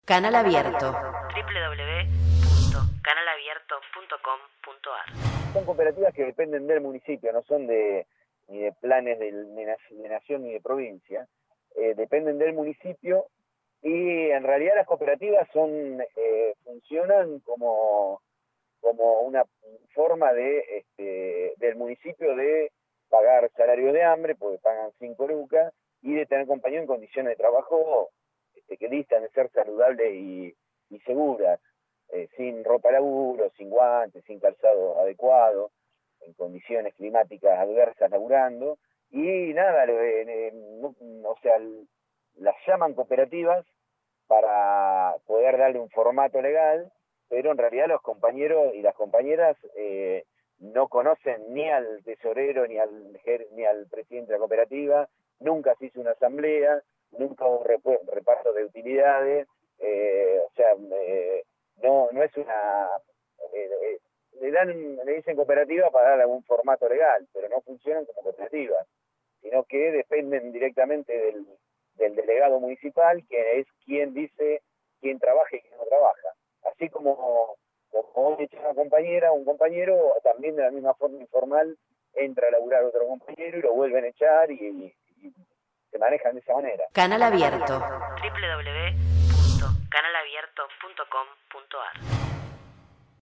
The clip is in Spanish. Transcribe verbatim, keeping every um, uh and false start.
Canal Abierto. doble u doble u doble u punto canal abierto punto com punto a r. Son cooperativas que dependen del municipio, no son de ni de planes de, de nación ni de provincia, eh, dependen del municipio y en realidad las cooperativas son eh, funcionan como, como una forma de este, del municipio de pagar salario de hambre, porque pagan cinco lucas, y de tener compañeros en condiciones de trabajo este, que distan de ser saludables y, y seguras, eh, sin ropa de laburo, sin guantes, sin calzado adecuado, en condiciones climáticas adversas laburando, y nada, eh, eh, no, o sea, las llaman cooperativas para poder darle un formato legal, pero en realidad los compañeros y las compañeras eh, no conocen ni al tesorero ni al ni al presidente de la cooperativa, nunca se hizo una asamblea, nunca hubo un reparto de utilidades, eh, o sea, eh, no no es una... Eh, eh, le dan le dicen cooperativa para dar algún formato legal, pero no funcionan como cooperativas, sino que dependen directamente del, del delegado municipal, que es quien dice quién trabaja y quién no trabaja. Así como, como hoy echa una compañera, un compañero, también de la misma forma informal entra a laburar otro compañero y lo vuelven a echar y, y, y se manejan de esa manera. Canal Abierto. doble u doble u doble u punto canal abierto punto com punto a r.